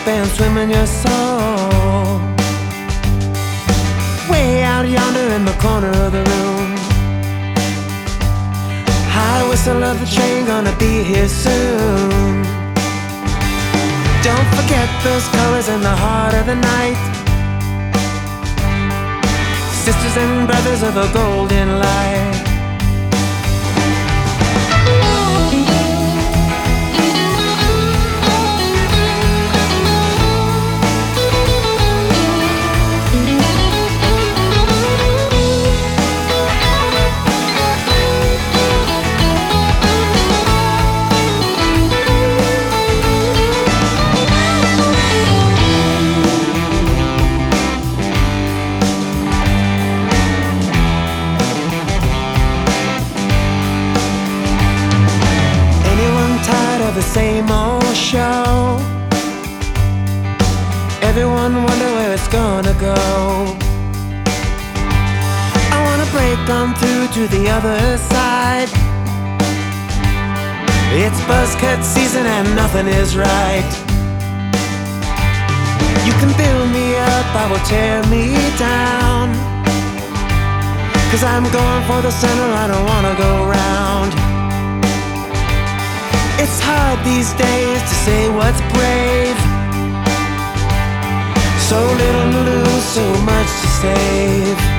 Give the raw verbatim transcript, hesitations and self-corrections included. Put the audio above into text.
and swim in your soul. Way out yonder in the corner of the room, high whistle of the train, gonna be here soon. Don't forget those colors in the heart of the night, sisters and brothers of a golden light. The same old show, everyone wonder where it's gonna go. I wanna break on through to the other side. It's buzzcut season and nothing is right. You can build me up, I will tear me down, 'cause I'm going for the center, I don't wanna go round. It's hard these days to say what's brave. So little to lose, so much to save.